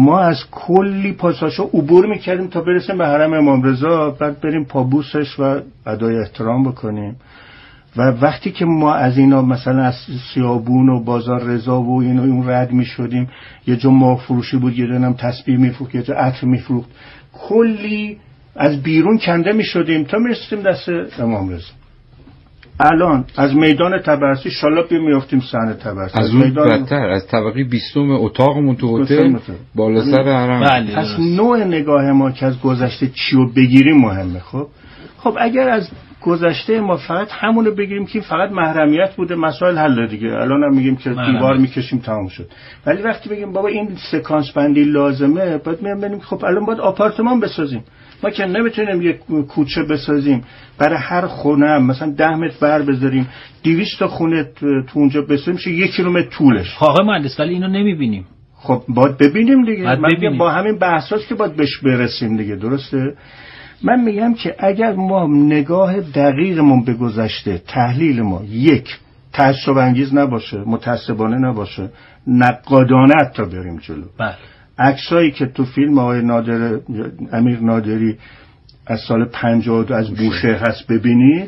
ما از کلی پاساژها عبور میکردیم تا برسیم به حرم امام رضا، بعد بریم پابوسش و ادای احترام بکنیم. و وقتی که ما از اینا مثلا از سیابون و بازار رضا و اینا اون رد میشدیم، یه جا ماه فروشی بود، یه جا هم تسبیح میفروخت، یه جا عطر میفروخت، کلی از بیرون کنده میشدیم تا میرسیم دست امام رضا. الان از میدان طبرسی شالاب میافتیم صحنه طبرسی، از اون بدتر از طبقه 20 اتاقمون تو هتل بالا سر حرم. پس نوع نگاه ما که از گذشته چی رو بگیریم مهمه. خب اگر از گذشته ما فقط همونو بگیریم که فقط محرمیت بوده، مسائل حل دیگه. الان هم میگیم که دیوار میکشیم تمام شد. ولی وقتی بگیم بابا این سکانس بندی لازمه، بعد میام ببینیم خب الان باید آپارتمان بسازیم. ما که نمیتونیم یک کوچه بسازیم برای هر خونه مثلا 10 متر بر بذاریم، 200 تا خونه تو اونجا بسازیم میشه 1 کیلومتر طولش. آقای مهندس ولی اینو نمیبینیم. خب باید ببینیم دیگه. با همین بحثاست که باید بهش برسیم دیگه، درسته؟ من میگم که اگر ما نگاه دقیقمون به گذشته، تحلیل ما یک تعصب انگیز نباشه، متعصبانه نباشه، نقادانه تا بریم جلو. بله. عکسایی که تو فیلم آقای امیر نادری از سال 52 از بوشه هست ببینید،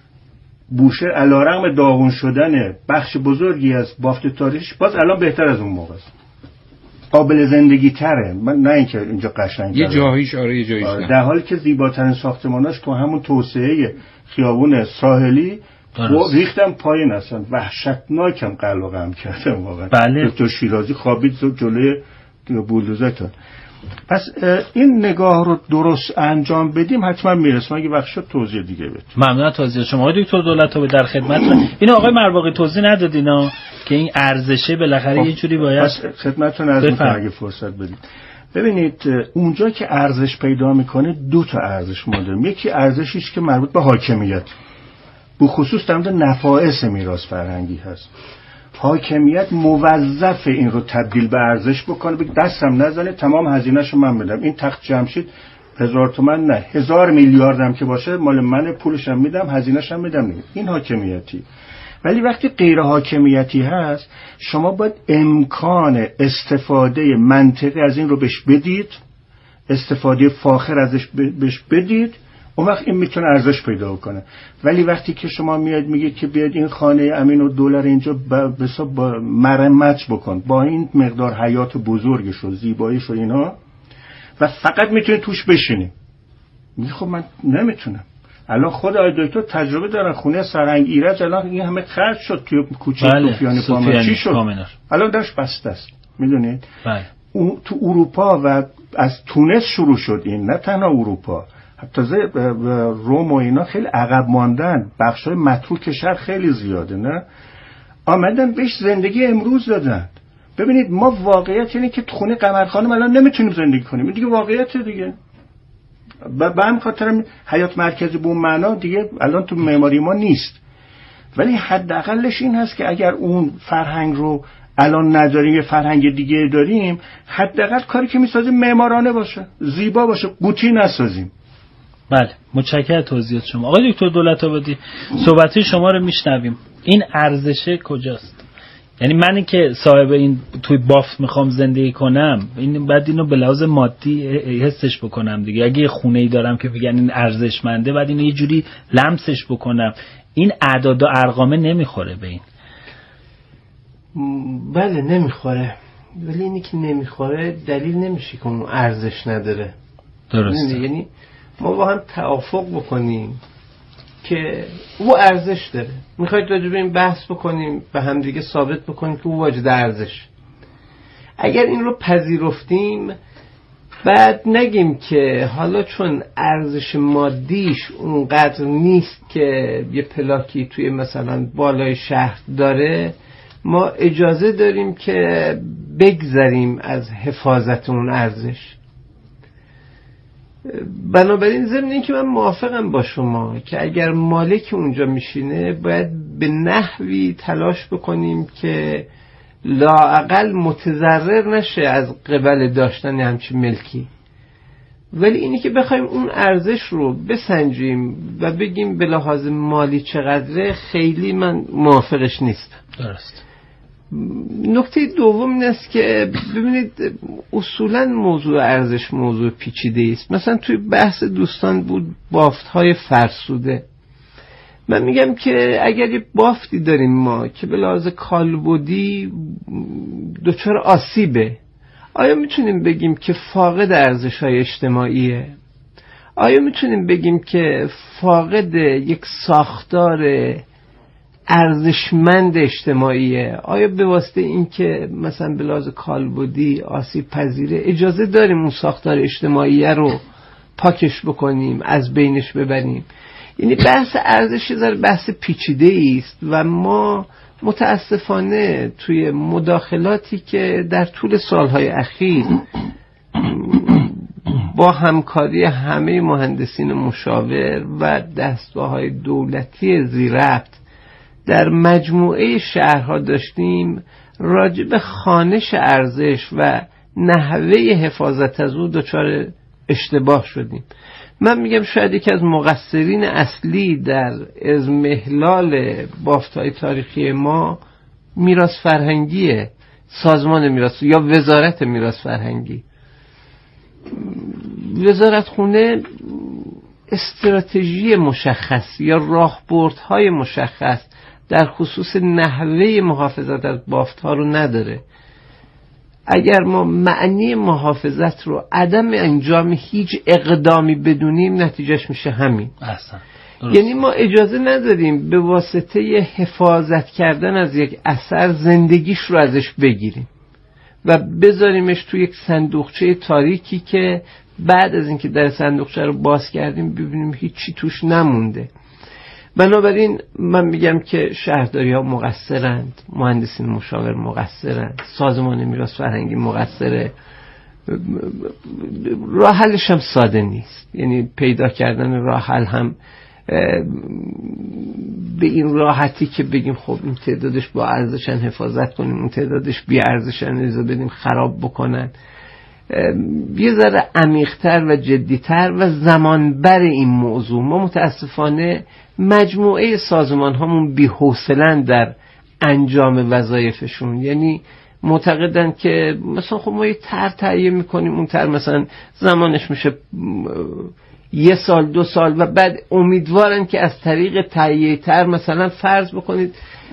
بوشه علیرغم داغون شدن بخش بزرگی از بافت تاریخش باز الان بهتر از اون موقع است، قابل زندگی تره. من نه اینکه اینجا قشنگه، یه جاییش آره یه جاییش نه، در حالی که زیباترین ساختماناش تو همون توسعه خیابون ساحلی ریختم پایین، اصلا وحشتناکم قلقم کردم واقعا. بله. دکتر شیرازی خوابید جلوی بولدوزر. پس این نگاه رو درست انجام بدیم حتما میرسیم. اگه وقت شد توضیح دیگه بدیم. ممنون توضیح شما آقای دکتر دولت‌آباد، در خدمتتون. اینو آقای مرواقی توضیح ندادینا که این ارزشه بالاخره یه جوری باید. پس خدمتتون از اگه فرصت بدید. ببینید اونجا که ارزش پیدا میکنه 2 تا ارزش ما داریم. یکی ارزشی است که مربوط به حاکمیت، به خصوص در مورد نفائس میراث فرهنگی هست. حاکمیت موظف این رو تبدیل به ارزش بکنه، بگه دستم نزنه تمام هزینه‌شو من بدم. این تخت جمشید 1000 تومان نه 1000 میلیاردم که باشه مال منه، پولشم میدم، هزینه‌شم میدم. این حاکمیتی. ولی وقتی غیر حاکمیتی هست، شما باید امکان استفاده منطقی از این رو بهش بدید، استفاده فاخر ازش بهش بدید، اون وقت این میتونه ارزش پیدا کنه. ولی وقتی که شما میاد میگید که بیاد این خانه امین و دلار اینجا با مرمت بکن، با این مقدار حیات بزرگش و زیباییش و اینا، و فقط میتونی توش بشینی، میگه خب من نمیتونم. الان خود آقای دکتر تجربه دارن، خونه سرهنگ ایرج الان این همه خرج شد توی کوچه سفیانی پامر، چی شد؟ الان درش بسته است، میدونید؟ تو اروپا و از تونس شروع شد این، نه تنها اروپا، حتی روم و اینا خیلی عقب ماندن، بخشای متروک شهر خیلی زیاده، نه آمدن بهش زندگی امروز دادن. ببینید ما واقعیت اینه که خونه قمر خانم الان نمیتونیم زندگی کنیم، این دیگه واقعیت دیگه. به همین خاطر حیات مرکزی به اون معنا دیگه الان تو معماری ما نیست. ولی حداقلش این هست که اگر اون فرهنگ رو الان نداریم، یه فرهنگ دیگه داریم، حداقل کاری که میسازیم معمارانه باشه، زیبا باشه، قوطی نسازیم. بله، متشکرم توضیحات شما. آقای دکتر دولت‌آبادی، صحبت شما رو میشنویم. این ارزشه کجاست؟ یعنی منی که صاحب این توی بافت میخوام زندگی کنم، این بعد اینو به لحاظ مادی حسش بکنم دیگه. اگه یه خونه‌ای دارم که میگن این ارزشمنده، بعد اینو یه جوری لمسش بکنم. این اعداد و ارقام نمیخوره به این. بله نمیخوره، ولی اینی که نمیخوره دلیل نمیشه که اون ارزش نداره. درسته. یعنی ما با هم توافق بکنیم که او ارزش داره. میخواید راجع به این بحث بکنیم، به هم دیگه ثابت بکنیم که او واجد ارزش. اگر این رو پذیرفتیم، بعد نگیم که حالا چون ارزش مادیش اونقدر نیست که یه پلاکی توی مثلا بالای شهر داره، ما اجازه داریم که بگذریم از حفاظت اون ارزش. بنابراین ضمن این که من موافقم با شما که اگر مالک اونجا میشینه باید به نحوی تلاش بکنیم که لااقل متضرر نشه از قبل داشتن همچین ملکی. ولی اینی که بخوایم اون ارزش رو بسنجیم و بگیم به لحاظ مالی چقدره، خیلی من موافقش نیستم. درست. نکته دوم این است که ببینید اصولا موضوع ارزش موضوع پیچیده است. مثلا توی بحث دوستان بود بافت‌های فرسوده. من میگم که اگر یه بافتی داریم ما که به لحاظ کالبدی دچار آسیبه، آیا میتونیم بگیم که فاقد ارزش‌های اجتماعیه؟ آیا میتونیم بگیم که فاقد یک ساختار ارزشمند اجتماعیه؟ آیا به واسطه این که مثلا به لحاظ کالبدی آسیب پذیره اجازه داریم اون ساختار اجتماعیه رو پاکش بکنیم، از بینش ببریم؟ یعنی بحث ارزش یه ذره بحث پیچیده است و ما متاسفانه توی مداخلاتی که در طول سالهای اخیر با همکاری همه مهندسین مشاور و دستگاه‌های دولتی ذی‌ربط در مجموعه شهرها داشتیم، راجع به خوانش ارزش و نحوه حفاظت از او دچار اشتباه شدیم. من میگم شاید یکی از مقصرین اصلی در اضمحلال بافت‌های تاریخی ما میراث فرهنگیه، سازمان میراث یا وزارت میراث فرهنگی. وزارتخونه استراتژی مشخص یا راهبردهای مشخص در خصوص نحوه محافظت از بافت‌ها رو نداره. اگر ما معنی محافظت رو عدم انجام هیچ اقدامی بدونیم، نتیجهش میشه همین. یعنی ما اجازه نداریم به واسطه حفاظت کردن از یک اثر زندگیش رو ازش بگیریم و بذاریمش توی یک صندوقچه تاریکی که بعد از اینکه در صندوقچه رو باز کردیم ببینیم هیچی توش نمونده. بنابراین من میگم که شهرداری ها مقصرند، مهندسین مشاور مقصرند، سازمان میراث فرهنگی مقصره. راه حلش هم ساده نیست، یعنی پیدا کردن راه حل هم به این راحتی که بگیم خب این تعدادش با ارزشن حفاظت کنیم، اون تعدادش بی ارزشن اجازه بدیم خراب بکنن. یه ذره عمیق‌تر و جدی‌تر و زمانبر این موضوع. ما متاسفانه مجموعه سازمان هامون بی‌حوصله‌اند در انجام وظایفشون. یعنی معتقدن که مثلا خب ما یه تهیه میکنیم، اون مثلا زمانش میشه 1 سال 2 سال و بعد امیدوارن که از طریق تهیه مثلا فرض بکنید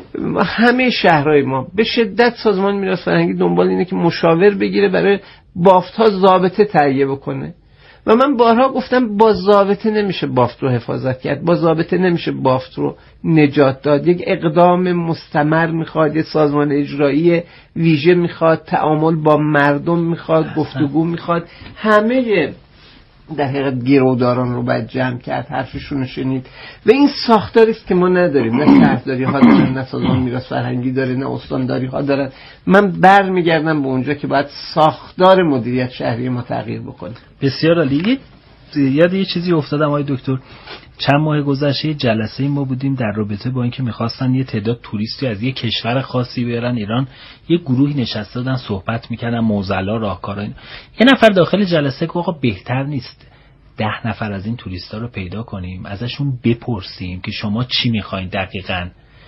همه شهرهای ما به شدت سازمان میراث فرهنگی دنبال اینه که مشاور بگیره برای بافت‌ها ضابطه تهیه بکنه و من بارها گفتم با ضابطه نمیشه بافت رو حفاظت کرد، با ضابطه نمیشه بافت رو نجات داد. یک اقدام مستمر میخواد، یک سازمان اجرایی ویژه میخواد، تعامل با مردم میخواد، گفتگو میخواد. همه در حقیقت گیروداران رو باید جمع کرد، حرفشون رو شنید و این ساختاری است که ما نداریم. نه شهرداری ها دارن، نه سازمان میراث فرهنگی داره، نه استانداری ها دارن. من برمیگردم به اونجا که باید ساختار مدیریت شهری ما تغییر بکنه. بسیار عالی. یاد یه چیزی افتادم آقای دکتر، چند ماه گذشته جلسه ما بودیم در رابطه با اینکه می‌خواستن یه تعداد توریستی از یه کشور خاصی بیارن ایران. یه گروهی نشسته بودن صحبت می‌کردن، معضلا، راهکارا. یه نفر داخل جلسه گفت آقا بهتر نیست 10 نفر از این توریستا رو پیدا کنیم، ازشون بپرسیم که شما چی می‌خواید دقیقاً،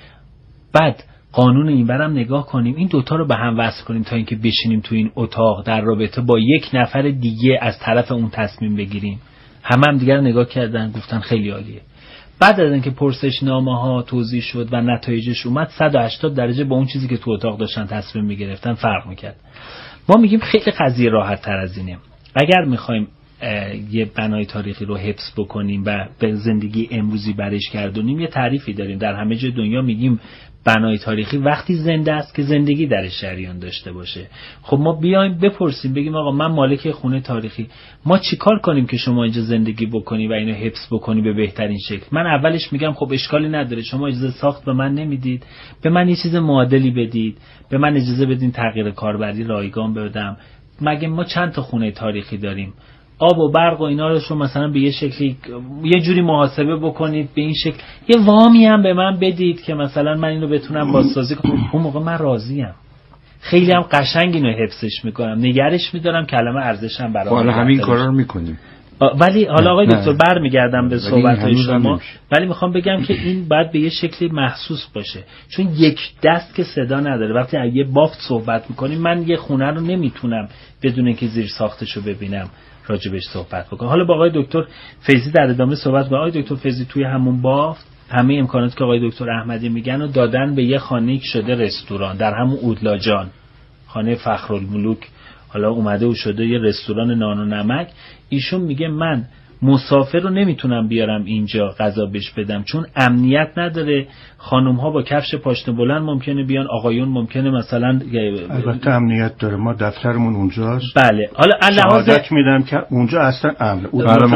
بعد قانون اینورم نگاه کنیم، این دوتا رو به هم وصل کنیم تا اینکه بشینیم تو این اتاق در رابطه با یک نفر دیگه از طرف اون تصمیم بگیریم. هم دیگر نگاه کردن، گفتن خیلی عالیه. بعد از اینکه پرسشنامه‌ها توزیع شد و نتایجش اومد 180 درجه با اون چیزی که تو اتاق داشتن تصمیم می‌گرفتن فرق می‌کرد. ما میگیم خیلی قضیه راحت‌تر از اینه. اگر می‌خوایم یه بنای تاریخی رو حفظ بکنیم و به زندگی امروزی برش گردونیم، یه تعریفی داریم در همه جای دنیا، میگیم بنای تاریخی وقتی زنده است که زندگی درش جریان داشته باشه. خب ما بیایم بپرسیم، بگیم آقا من مالک خونه تاریخی، ما چیکار کنیم که شما اینجا زندگی بکنی و اینو حفظ بکنی به بهترین شکل؟ من اولش میگم خب اشکالی نداره، شما اجازه ساخت به من نمیدید، به من یه چیز معادلی بدید، به من اجازه بدین تغییر کاربری رایگان بدم. مگه ما چند تا خونه تاریخی داریم؟ آب و برق و اینا رو شما مثلا به یه شکلی یه جوری محاسبه بکنید، به این شکل یه وامی هم به من بدید که مثلا من اینو بتونم بازسازی کنم. اون موقع من راضیم، خیلی هم قشنگ اینو حفظش میکنم، نگرش میدارم، کلمه ارزشم برام. حالا همین کارا رو میکنیم. ولی حالا آقای دکتر برمیگردم به صحبت‌های شما، ولی میخوام بگم که این باید به یه شکلی محسوس باشه، چون یک دست که صدا نداره. وقتی از یه بافت صحبت میکنیم، من یه خونه رو نمیتونم بدون اینکه زیر ساختشو ببینم راجبش صحبت بکنم. حالا با آقای دکتر فیضی در ادامه صحبت کنم. آقای دکتر فیضی توی همون بافت همه امکاناتی که آقای دکتر احمدی میگن رو دادن به یه خانه‌ای که شده رستوران در همون اودلاجان، خانه فخرالملوک، حالا اومده و شده یه رستوران نان و نمک. ایشون میگه من مسافر رو نمیتونم بیارم اینجا غذا بهش بدم چون امنیت نداره، خانم ها با کفش پاشنه بلند ممکنه بیان، آقایون ممکنه مثلا. البته امنیت داره، ما دفترمون اونجاست. بله، حالا شهادت میدم که اونجا اصلا امن.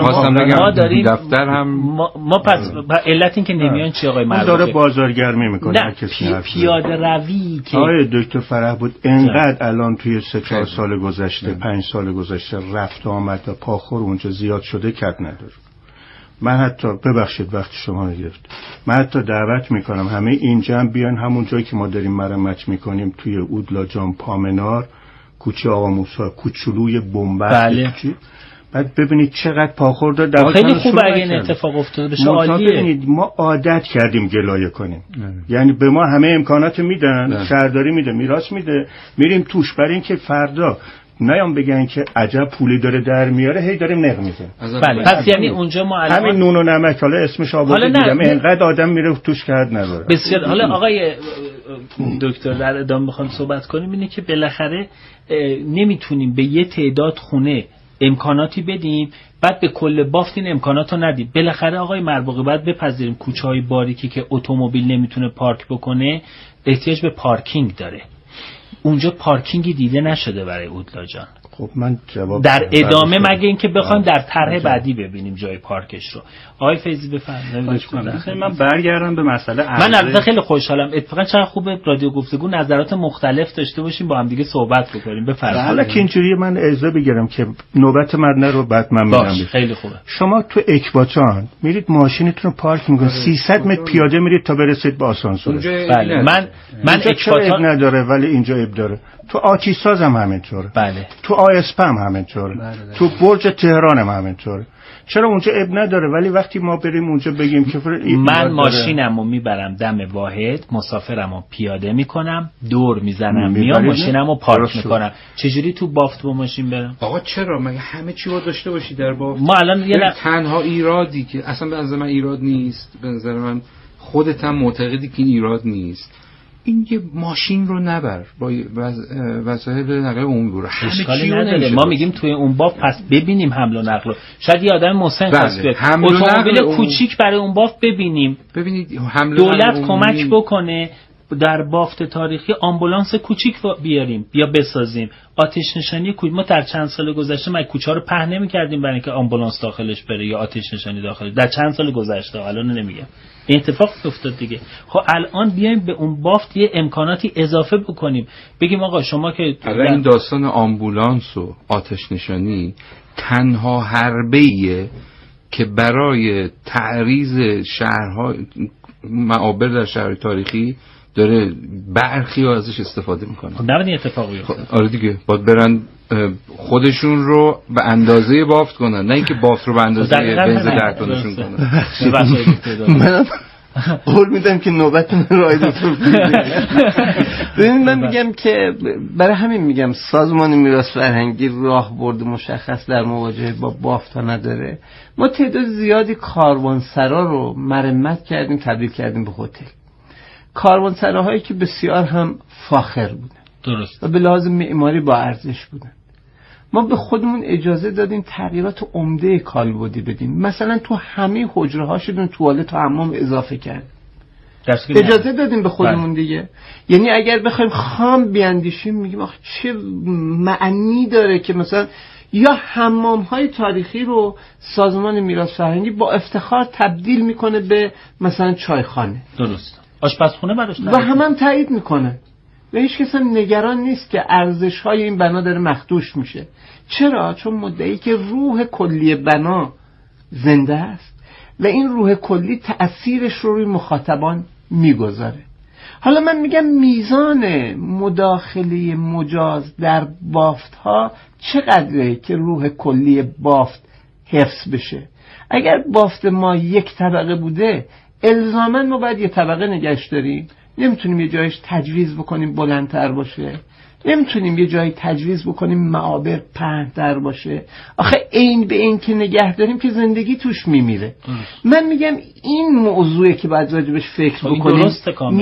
ما داریم دفتر هم ما پس علت این که نمیان چی آقای مرد داره بازارگرمی میکنه. نه پیاده روی که آقای دکتر فرح بود انقدر الان توی 3-4 سال گذشته 5 سال گذشته رفت و آمد و پاخور اونجا زیاد شده کد نداره. من حتی ببخشید وقت شما رو گرفت، من حتی دعوت میکنم همه اینجا هم بیان همون جایی که ما داریم مرمت میکنیم توی اودلاجان پامنار، کوچه آقا موسی، کوچولوی بنبست. بله. بعد ببینید چقدر پاخورده در خیلی خوبه اگه این اتفاق افتاده بشه، عالیه. ببینید ما عادت کردیم گلایه کنیم. یعنی به ما همه امکانات میدن، شهرداری میده، میراث میده، میریم توش، برای اینکه فردا نیام بگن که عجب پولی داره در میاره، هی داریم نق میزنه. بله، پس یعنی اونجا ما الان همین نون و نمک، حالا اسمش آورده دیدم، اینقدر آدم میره توش کرد نداره. بسیار. حالا آقای دکتر در ادامه میخوام صحبت کنیم اینه که بالاخره نمیتونیم به یه تعداد خونه امکاناتی بدیم بعد به کل بافت این امکاناتو ندیم. بالاخره آقای مربوقی باید بپذیریم کوچه‌های باریکی که اتومبیل نمیتونه پارک بکنه احتیاج به پارکینگ داره. اونجا پارکینگی دیده نشده برای اودلاجان. خب من جواب در ادامه مگه اینکه بخوایم در طرح بعدی ببینیم جای پارکش رو. آقای فیضی بفرمایید. من برگردم به مسئله من البته خیلی خوشحالم اتفاقا چقدر خوبه رادیو گفتگو نظرات مختلف داشته باشیم با هم دیگه صحبت بکنیم. بفرمایید. حالا که اینجوریه من اجازه بگیرم که نوبت من رو بعد من میگم. خیلی خوبه. شما تو اکباتان میرید ماشینتون رو پارک میکنید 300 متر پیاده میرید تا برسید به آسانسور. بله من اکباتان نداره ولی اینجا اب داره. تو آتیساز هم همینطوره. بله. تو آیسپ هم همینطوره. تو برج تهران هم همینطوره. چرا اونجا اب نداره ولی وقتی ما بریم اونجا بگیم که من ماشینمو میبرم دم واحد، مسافرمو پیاده میکنم، دور میزنم، میام ماشینمو پارک میکنم. چجوری تو بافت با ماشین برم؟ آقا چرا؟ مگه همه چی رو داشته باشی در بافت؟ ما الان تنها ایرادی که اصلا به نظر من ایراد نیست، به نظر من خودت هم معتقدی که این ایراد نیست، این یه ماشین رو نبر با وسایل نقل عمومی برو. اشکالی نداره. ما میگیم توی اون بافت پس ببینیم حمل و نقل. شاید یه آدم مسن خواست اتومبیل کوچیک برای اون بافت ببینیم. ببینید حمل دولت کمک بکنه در بافت تاریخی آمبولانس کوچیک بیاریم یا بسازیم. آتش نشانی ما در چند سال گذشته ما کوچه رو پهن نمی‌کردیم برای اینکه آمبولانس داخلش بره یا آتش نشانی داخلش. در چند سال گذشته، الان نمیگم. این اتفاق افتاد دیگه. خب الان بیایم به اون بافت یه امکاناتی اضافه بکنیم. بگیم آقا شما که این داستان آمبولانس و آتش نشانی تنها حربه‌ایه که برای تعریض شهرها معابر در شهر تاریخی داره برخی ازش استفاده میکنه. خب نباید این اتفاق بیفته. آره دیگه، باید برن خودشون رو به اندازه بافت کنن، نه اینکه بافت رو به اندازه بنز درتونشون کنن. منم قول میدم که نوبت من رو آید ببینید من میگم که برای همین میگم سازمان میراث فرهنگی راهبرد مشخص در مواجهه با بافت ها نداره. ما تعداد زیادی کاروانسرا رو مرمت کردیم، تبدیل کردیم به هتل. کاروانسراهایی که بسیار هم فاخر بودن، درست، و به لحاظ معماری با ارزش بودن. ما به خودمون اجازه دادیم تغییرات عمده کالبدی بدیم. مثلا تو همه حجره ها شدیم توالت و حمام اضافه کرد. اجازه دادیم به خودمون دیگه. یعنی اگر بخوایم خام بیاندیشیم میگیم آخه چه معنی داره که مثلا یا حمام های تاریخی رو سازمان میراث فرهنگی با افتخار تبدیل میکنه به مثلا چایخانه. درست. آشپزخونه براش و هم تایید میکنه و هیچ کس هم نگران نیست که ارزش های این بنا داره مخدوش میشه. چرا؟ چون مدعی که روح کلی بنا زنده است و این روح کلی تأثیرش رو روی مخاطبان میگذاره. حالا من میگم میزان مداخله مجاز در بافت ها چقدره که روح کلی بافت حفظ بشه. اگر بافت ما یک طبقه بوده الزاماً ما باید یه طبقه نگهش داریم. نمیتونیم یه جایش تجویز بکنیم بلندتر باشه، نمیتونیم یه جایی تجویز بکنیم معابر پهن‌تر باشه. آخه این به این که نگه داریم که زندگی توش میمیره. من میگم این موضوعی که باید راجبش فکر بکنیم.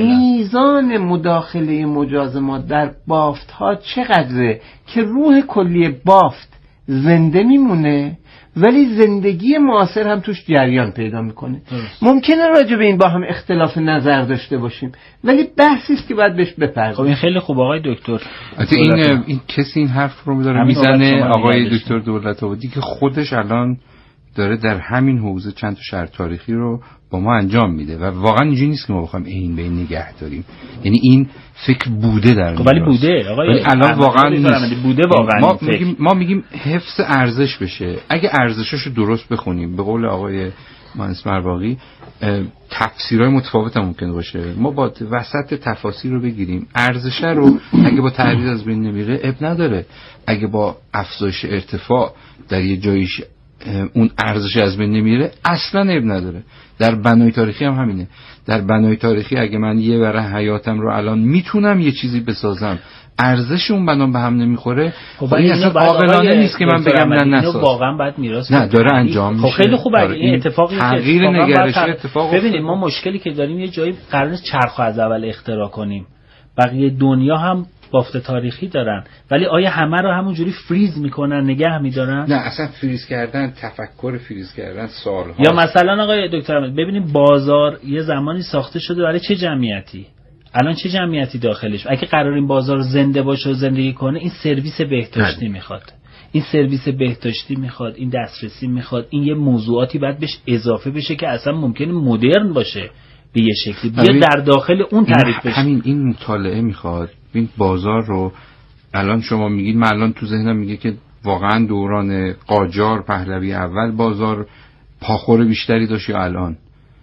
میزان مداخله مجاز ما در بافت ها چقدره که روح کلی بافت زنده میمونه ولی زندگی معاصر هم توش جریان پیدا میکنه. ممکنه راجع به این با هم اختلاف نظر داشته باشیم ولی بحثی است که باید بهش بپردازیم. خب این خیلی خوب آقای دکتر. این کسی این حرف رو داره میزنه آقای دکتر دولت‌آبادی که خودش الان داره در همین حوزه چند تا شرح تاریخی رو با ما انجام میده و واقعا اینجوری نیست که ما بخوایم این به این نگه داریم. یعنی این فکر بوده در خب ولی بوده آقای الان واقعا بوده واقعا. ما میگیم حفظ ارزش بشه. اگه ارزشاشو درست بخونیم به قول آقای مهندس مرواقی تفسیرهای متفاوت هم ممکن باشه. ما با وسط تفاسیر رو بگیریم ارزش رو اگه با تعریض از بین نمیره اب نداره، اگه با افزایش ارتفاع در یه جایش اون ارزش از بین نمیره اصلا عیب نداره. در بنای تاریخی هم همینه. در بنای تاریخی اگه من یه برای حیاتم رو الان میتونم یه چیزی بسازم ارزش اون بنا به هم نمیخوره، خب این اصلا عاقلانه نیست که من بگم نه نساز. واقعا باید میراث نه داره انجام میشه. خب خیلی خوبه اگه این اتفاقی تغییر نگرش اتفاق ببینید ما مشکلی که داریم یه جایی قرار نیست چرخو از اول اختراع کنیم. بقیه دنیا هم بافت تاریخی دارن ولی آیا همه رو همونجوری فریز میکنن نگه میدارن؟ نه اصلا فریز کردن، تفکر فریز کردن سالها. یا مثلا آقای دکتر ببینیم بازار یه زمانی ساخته شده برای چه جمعیتی؟ الان چه جمعیتی داخلش؟ اگه قرار این بازار زنده باشه و زندگی کنه این سرویس بهداشتی میخواد، این سرویس بهداشتی میخواد، این دسترسی میخواد، این یه موضوعاتی باید بهش اضافه بشه که اصلا ممکنه مدرن باشه به یه شکلی بیا در داخل اون تعریف بشه. همین این مطالعه میخواد. این بازار رو الان شما میگید، من الان تو ذهنم میگه که واقعا دوران قاجار پهلوی اول بازار پاخور بیشتری داشت یا الان؟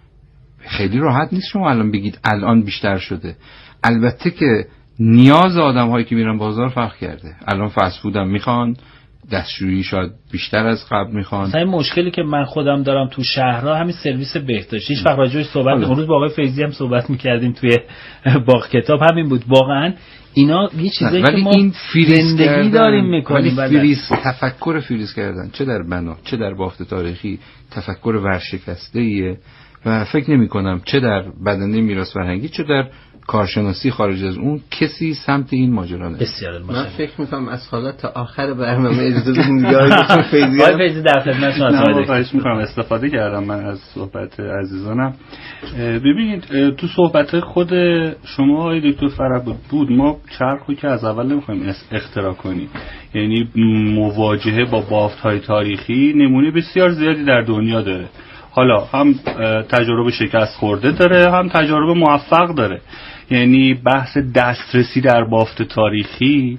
خیلی راحت نیست شما الان بگید الان بیشتر شده. البته که نیاز آدم هایی که میرن بازار فرق کرده. الان فست فود هم میخوان، دستشویی شاید بیشتر از قبل میخوان. مثلا مشکلی که من خودم دارم تو شهرها همین سرویس بهداشتی. هیچ وقت راجعش صحبت اون روز با آقای فیضی هم صحبت میکردیم توی باغ کتاب همین بود. واقعا اینا یه چیزایی که ما این زندگی داریم میکنیم. ولی تفکر فریز کردن چه در بنا چه در بافت تاریخی تفکر ورشکسته‌ایه و فکر نمی کنم چه در بدنه میراث فرهنگی چه در کارشناسی خارج از اون کسی سمت این ماجرا نه. بسیار من فکر میکنم از حالا تا آخر برنامه اجازه بدید یادتون فیضی آقای فیضی در خدمت شما هستم. خواهش میکنم استفاده کردم من از صحبت عزیزانم. ببینید تو صحبت خود شما آقای دکتر فرهبود بود ما چرخو که از اول نمیخوایم اختراع کنیم، یعنی مواجهه با بافت‌های تاریخی نمونه بسیار زیادی در دنیا داره. حالا هم تجربه شکست خورده داره هم تجربه موفق داره. یعنی بحث دسترسی در بافت تاریخی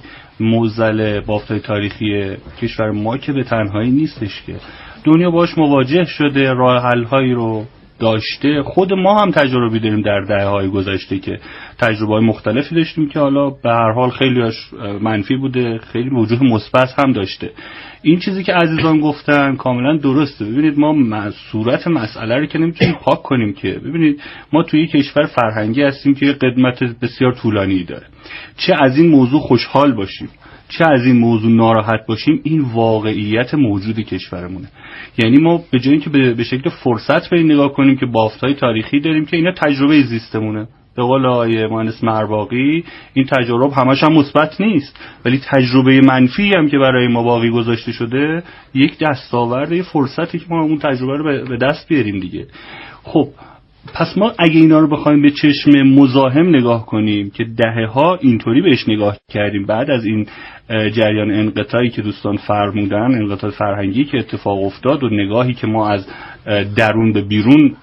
معضل بافت تاریخی کشور ما که به تنهایی نیستش که دنیا باش مواجه شده، راه حل هایی رو داشته. خود ما هم تجربی داریم در دهه‌های گذشته که تجربه‌های مختلفی داشتیم که حالا به هر حال خیلی‌اش منفی بوده، خیلی وجوه مثبت هم داشته. این چیزی که عزیزان گفتن کاملا درسته. ببینید ما صورت مسئله رو که نمیتونیم پاک کنیم که ببینید ما توی یک کشور فرهنگی هستیم که قدمت بسیار طولانی داره. چه از این موضوع خوشحال باشیم چه از این موضوع ناراحت باشیم این واقعیت موجود کشورمونه. یعنی ما به جای اینکه به شکل فرصت به این نگاه کنیم که بافت‌های تاریخی داریم که اینا تجربه زیستمونه، به قول آقای مهندس مرواقی این تجربه همش هم مثبت نیست ولی تجربه منفی هم که برای ما باقی گذاشته شده یک دستاورد، یک فرصتی که ما اون تجربه رو به دست بیاریم دیگه. خب پس ما اگه اینا رو بخوایم به چشم مزاحم نگاه کنیم که دهه‌ها اینطوری بهش نگاه کردیم، بعد از این جریان انقطاعی که دوستان فرمودن، انقطاع فرهنگی که اتفاق افتاد و نگاهی که ما از درون به بیرون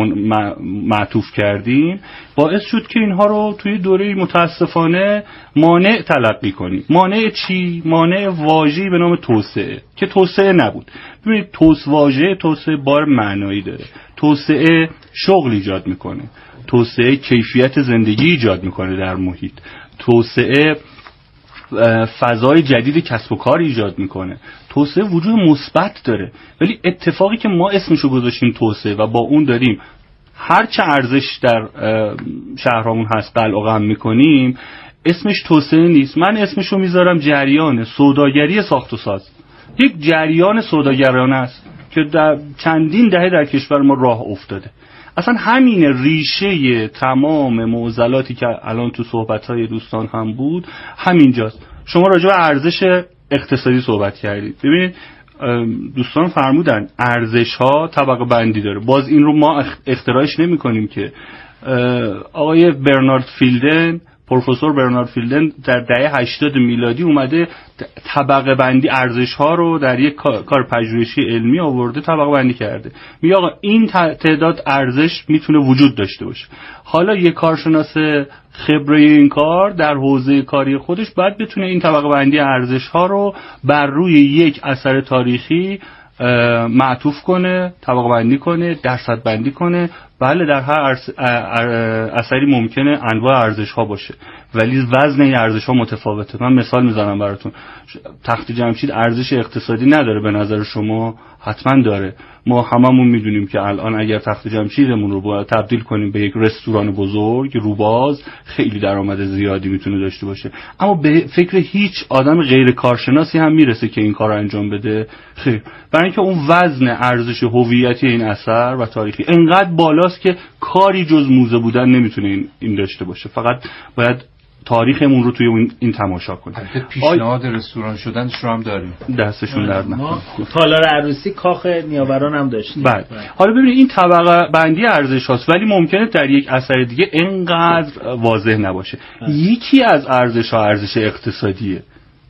معطوف کردیم، باعث شد که اینها رو توی دوره متاسفانه مانع تلقی کنیم. مانع چی؟ مانع واژه‌ای به نام توسعه که توسعه نبود. ببینید توسعه بار معنایی داره. توسعه شغل ایجاد میکنه، توسعه کیفیت زندگی ایجاد میکنه در محیط، توسعه فضای جدید کسب و کار ایجاد میکنه. توسعه وجود مثبت داره، ولی اتفاقی که ما اسمشو گذاشتیم توسعه و با اون داریم هر چه ارزش در شهرامون هست قلقم میکنیم، اسمش توسعه نیست. من اسمشو میذارم جریان سوداگری ساخت و ساز. یک جریان سوداگرانه است که در چندین دهه در کشور ما راه افتاده. اصلا همین ریشه تمام معضلاتی که الان تو صحبت‌های دوستان هم بود همینجاست. شما راجع به ارزش اقتصادی صحبت کردید. ببینید دوستان فرمودن ارزش‌ها طبقه بندی داره. باز این رو ما اختراعش نمی‌کنیم که. آقای برنارد فیلدن، پروفسور برنارد فیلدن در دهه 80 میلادی اومده طبقه بندی ارزش‌ها رو در یک کار پژوهشی علمی آورده طبقه بندی کرده. میگه آقا این تعداد ارزش میتونه وجود داشته باشه. حالا یک کارشناس خبره این کار در حوزه کاری خودش باید بتونه این طبقه بندی ارزش‌ها رو بر روی یک اثر تاریخی معطوف کنه، طبقه بندی کنه، درصد بندی کنه. بله در هر اثری ممکنه انواع ارزش ها باشه، ولی وزن این ارزش ها متفاوته. من مثال میزنم براتون. تخت جمشید ارزش اقتصادی نداره به نظر شما؟ حتما داره. ما هممون میدونیم که الان اگر تخت جمشیدمون رو باید تبدیل کنیم به یک رستوران بزرگ روباز، خیلی درآمد زیادی میتونه داشته باشه، اما به فکر هیچ آدم غیر کارشناسی هم میرسه که این کار رو انجام بده؟ خیر، برای اینکه اون وزن ارزش هویتی این اثر و تاریخی انقدر بالاست که کاری جز موزه بودن نمیتونه این داشته باشه. فقط باید تاریخمون رو توی این تماشا کنیم. پیشنهاد رستوران شدنش رو هم داریم، دستشون درد نکنه. ما تالار عروسی کاخ نیاوران هم داشتیم. بله. حالا ببینید این طبقه بندی ارزش هاست، ولی ممکنه در یک اثر دیگه اینقدر واضح نباشه. یکی از ارزش ها ارزش اقتصادیه.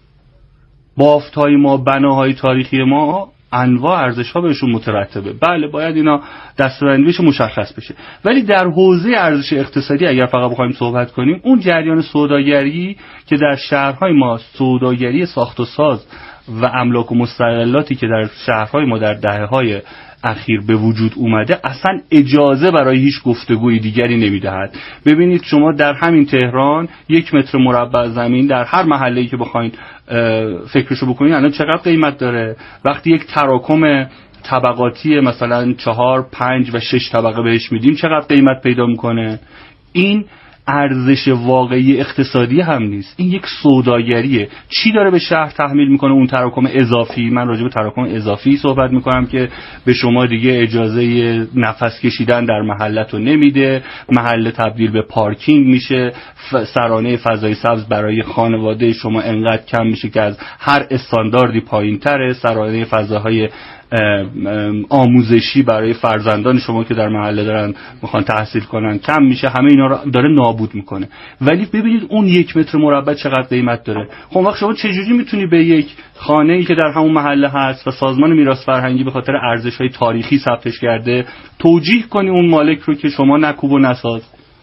بافت‌های ما، بناهای تاریخی ما انواع ارزش ها بهشون مترتبه. بله باید اینا دسته‌بندی بشه، مشخص بشه، ولی در حوزه ارزش اقتصادی اگر فقط بخوایم صحبت کنیم، اون جریان سوداگری که در شهرهای ما، سوداگری ساخت و ساز و املاک و مستغلاتی که در شهرهای ما در دهه‌های اخیر به وجود اومده، اصلا اجازه برای هیچ گفتگوی دیگری نمیدهد. ببینید شما در همین تهران 1 متر مربع زمین در هر محله‌ای که بخواید فکرشو بکنید الان چقدر قیمت داره. وقتی یک تراکم طبقاتی مثلا 4، 5 و 6 طبقه بهش میدیم چقدر قیمت پیدا میکنه؟ این ارزش واقعی اقتصادی هم نیست، این یک سوداگریه. چی داره به شهر تحمیل میکنه اون تراکم اضافی؟ من راجع به تراکم اضافی صحبت میکنم که به شما دیگه اجازه نفس کشیدن در محلتو نمیده، محله تبدیل به پارکینگ میشه، سرانه فضای سبز برای خانواده شما انقدر کم میشه که از هر استانداردی پایینتره، سرانه فضاهای آموزشی برای فرزندان شما که در محله دارن میخوان تحصیل کنن کم میشه. همه اینا رو داره نابود میکنه. ولی ببینید اون 1 متر مربع چقدر قیمت داره. خب وقت شما چجوری میتونی به یک خانه‌ای که در همون محله هست و سازمان میراث فرهنگی به خاطر ارزش‌های تاریخی ثبتش کرده توجیه کنی اون مالک رو که شما نکوب و نساز؟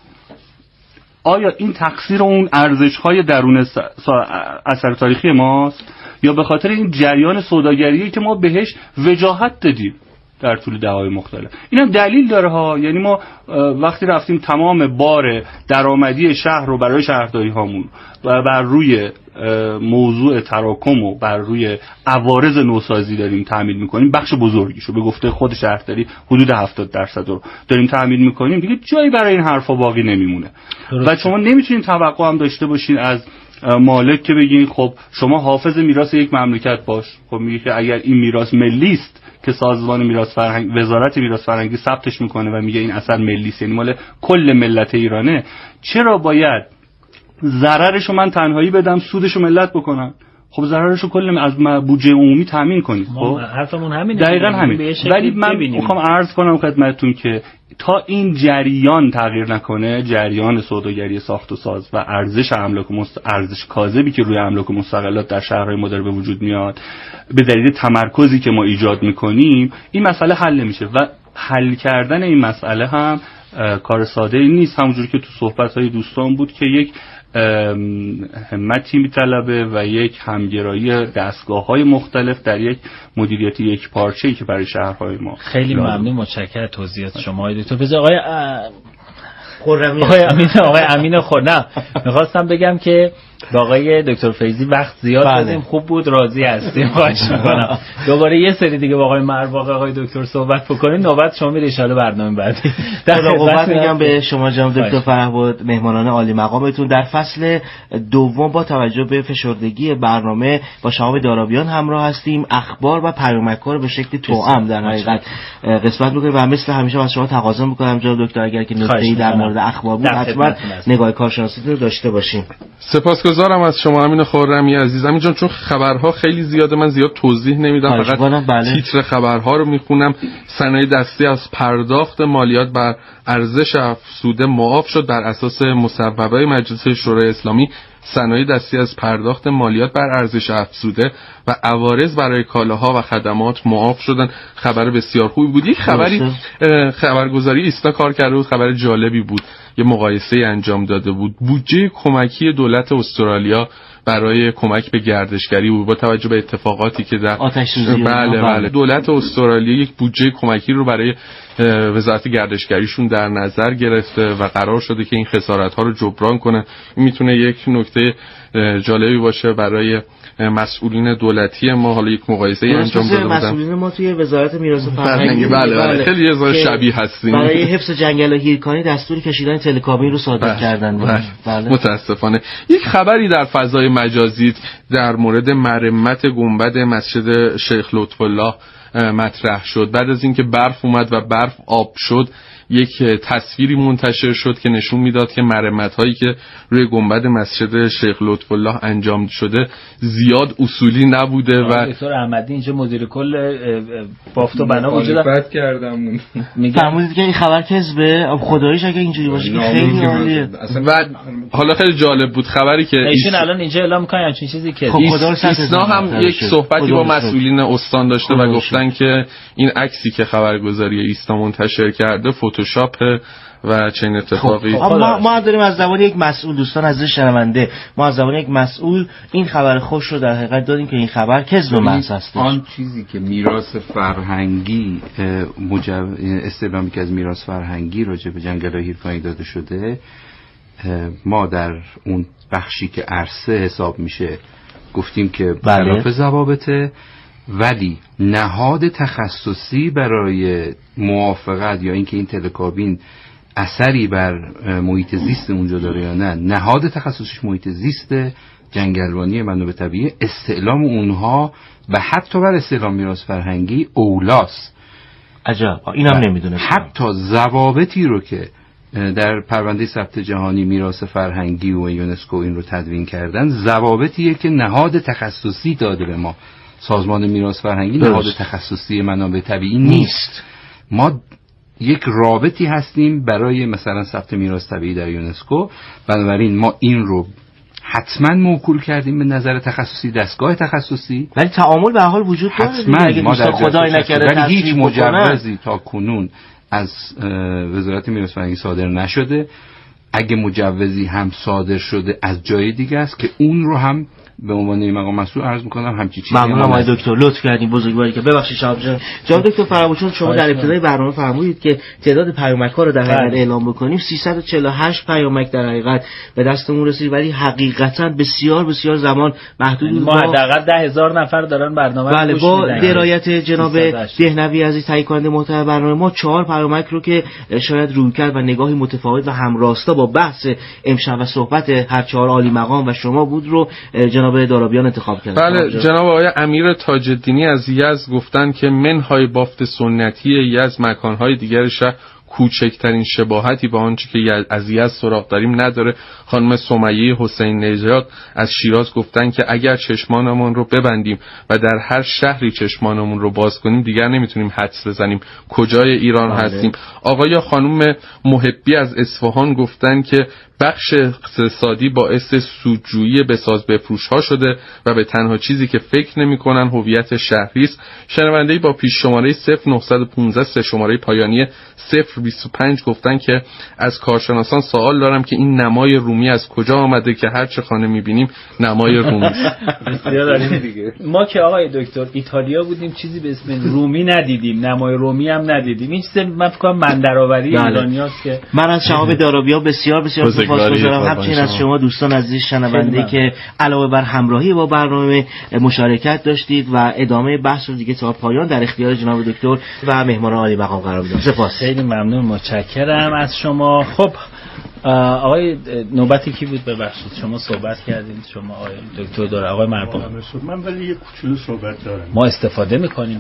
آیا این تقصیر اون ارزش‌های درون اثر تاریخی ماست یا به خاطر این جریان سوداگریه که ما بهش وجاهت دادیم در طول دهه‌های مختلف؟ اینم دلیل داره ها. یعنی ما وقتی رفتیم تمام بار درآمدی شهر رو برای شهرداری هامون و بر روی موضوع تراکم و بر روی عوارض نوسازی داریم تأمین میکنیم، بخش بزرگیشو به گفته خود شهرداری حدود 70% رو داریم تأمین میکنیم، دیگه جایی برای این حرفا باقی نمیمونه. و شما نمیتونین توقع هم داشته باشین از مالک که بگین خب شما حافظ میراث یک مملکت باش. خب میگه که اگر این میراث ملی است که سازمان میراث فرهنگ، وزارت میراث فرهنگی ثبتش میکنه و میگه این اثر ملی است، یعنی مال کل ملت ایرانه، چرا باید ضررشو من تنهایی بدم سودشو ملت بکنن؟ خب ضررشو کل از بودجه عمومی تامین کنید. خب حرفمون همینه، دقیقاً همین. ولی من میخوام عرض کنم خدمتتون که تا این جریان تغییر نکنه، جریان سوداگری ساخت و ساز و ارزش املاک ارزش کاذبی که روی املاک مستغلات در شهرهای ما داره به وجود میاد به دلیل تمرکزی که ما ایجاد میکنیم، این مسئله حل نمیشه. و حل کردن این مسئله هم کار ساده ای نیست. همونجوری که تو صحبت‌های دوستان بود که یک همتی میطلبه و یک همگرایی دستگاه‌های مختلف در یک مدیریت یک پارچه‌ای که برای شهرهای ما. خیلی ممنون، متشکرم توضیحات شما دکتر. بذار آقای امین خورد. نه میخواستم بگم که با آقای دکتر فیضی وقت زیاد دادیم، خوب بود، راضی هستیم. خواهش می‌کنم دوباره یه سری دیگه با آقای مرواق آقای دکتر صحبت بکنیم. نوبت شما میره ان شاءالله برنامه بعدی. در قوت میگم به شما جناب دکتر فرهبود، مهمانان عالی مقامتون. در فصل دوم با توجه به فشردگی برنامه با شما دارابیان همراه هستیم. اخبار و پیامک‌ها رو به شکلی توأم در حقیقت قسمت می‌کنیم و مثل همیشه از شما تقاضا می‌کنم جناب دکتر اگر که نکته‌ای در مورد اخبار بود حتما نگاه کارشناسیتون رو داشته باشیم. سپاسگزارم از شما امین خرمی عزیز. امین جان، چون خبرها خیلی زیاده من زیاد توضیح نمیدم، فقط تیتر خبرها رو میخونم. صنایع دستی از پرداخت مالیات بر ارزش افزوده معاف شد. بر اساس مصوبه مجلس شورای اسلامی، صنایع دستی از پرداخت مالیات بر ارزش افزوده و عوارض برای کالاها و خدمات معاف شدن. خبر بسیار خوبی بود. یک خبری خبرگزاری ایستا کار کرده بود، خبر جالبی بود، یه مقایسه انجام داده بود. بودجه کمکی دولت استرالیا برای کمک به گردشگری بود با توجه به اتفاقاتی که در بله دولت استرالیا یک بودجه کمکی رو برای وزارت گردشگریشون در نظر گرفته و قرار شده که این خسارت‌ها رو جبران کنه. این میتونه یک نکته جالبی باشه برای مسئولین دولتی ما. حالا یک مقایسه انجام داده بودن. مسئولین ما توی وزارت میراث فرهنگی بله خیلی یه ذره شبیه هستیم. برای حفظ جنگل و هیرکانی دستور کشیدن تلکابین رو صادر کردن. بله. متاسفانه یک خبری در فضای مجازی در مورد مرمت گنبد مسجد شیخ لطف الله مطرح شد. بعد از اینکه برف اومد و برف آب شد، یک تصویری منتشر شد که نشون میداد که مرمت‌هایی که روی گنبد مسجد شیخ لطف الله انجام شده زیاد اصولی نبوده و دکتر احمدی اینجا مدیر کل بافت و بنا وجود کردم. میگم که این خبر کذبه، خداییش اگه اینجوری باشه که خیلی عالیه. و حالا خیلی جالب بود خبری که ایشون الان اینجا اعلام می‌کنن همین چیزی که ایسنا هم یک صحبتی با مسئولین استان داشته و گفتن که این عکسی که خبرگزاری ایسنا منتشر کرده فتوشاپ و چنین اتفاقی. ما داریم از زبان یک مسئول، دوستان عزیز شنونده، ما از زبان یک مسئول این خبر خوش رو در حقیقت دادیم که این خبر کذب محض است. آن چیزی که میراث فرهنگی استعلامی که از میراث فرهنگی راجع به جنگل و هیرکانی داده شده، ما در اون بخشی که عرصه حساب میشه گفتیم که خلاف ضوابطه، ولی نهاد تخصصی برای موافقت یا اینکه این تلکابین اثری بر محیط زیست اونجا داره یا نه، نهاد تخصصیش محیط زیست، جنگلبانی، منابع طبیعی، استعلام اونها و حتی بر استعلام میراث فرهنگی اولاست. عجب، اینم نمیدونم. حتی ضوابطی رو که در پرونده ثبت جهانی میراث فرهنگی و یونسکو این رو تدوین کردن، ضوابطیه که نهاد تخصصی داده به ما. سازمان میراث فرهنگی نهاد تخصصی منابع طبیعی نیست. ما یک رابطی هستیم برای مثلا ثبت میراث طبیعی در یونسکو، بنابراین ما این رو حتما موکول کردیم به نظر تخصصی، دستگاه تخصصی، ولی تعامل به حال وجود داره. حتما ما در خدای نکرده ولی هیچ مجوزی تا کنون از وزارت میراث فرهنگی صادر نشده. اگه مجوزی هم صادر شده از جای دیگه است که اون رو هم به عنوان این مقام مسئول عرض می‌کنم همچین چیزی. ممنونم آقای دکتر، لطف کردین بزرگواری که ببخشید شما جناب دکتر فرهبود، شما در ابتدای برنامه فرمودید که تعداد پیامک‌ها رو در حقیقت اعلام بکنیم. 348 پیامک در حقیقت به دستمون رسید، ولی حقیقتاً بسیار بسیار زمان محدود بود. ما حداقل 10,000 نفر دارن برنامه رو گوش میدن. با درایت جناب دهنوی عزیز تهیه کننده محتوای برنامه ما 4 پیامک رو که شاید رویکرد و نگاهی متفاوت و همراستا با بحث امشب و صحبت هر 4 عالی مقام و شما بود رو جناب دارابیان انتخاب کردن. بله، جناب آقای امیر تاج‌الدینی از یزد گفتن که منهای بافت سنتی یزد مکانهای دیگر شهر کوچکترین شباهتی با آنچه که از یزد سراغ داریم نداره. خانم سمیه حسین نژاد از شیراز گفتن که اگر چشمانمون رو ببندیم و در هر شهری چشمانمون رو باز کنیم دیگر نمیتونیم حدس بزنیم کجای ایران هستیم. آقای خانم محبی از اصفهان گفتن که بخش اقتصادی باعث سودجویی بساز بفروش ها شده و به تنها چیزی که فکر نمی‌کنن هویت شهری است. شنونده‌ای با پیش شماره 0915 سه شماره پایانی 25 گفتن که از کارشناسان سوال دارم که این نمای رومی از کجا آمده که هر چه خانه میبینیم نمای رومی است. ما که آقای دکتر ایتالیا بودیم چیزی به اسم رومی ندیدیم، نمای رومی هم ندیدیم. این چیز من فکر کنم مندرآوری ایرانیاست که من از شما دارابیا بسیار سپاسگزارم. همچنین از شما دوستان عزیز شنونده که علاوه بر همراهی با برنامه مشارکت داشتید و ادامه بحث رو دیگه تا پایان در اختیار جناب دکتر و مهمانان عالی مقام قرار میدم. سپاس. خیلی ممنون، متشکرم از شما. خب آقای نوبتی کی بود؟ ببخشید شما صحبت کردید، شما آقای دکتر داره، آقای مربوط. من ولی یه کوچولو صحبت دارم. ما استفاده میکنیم.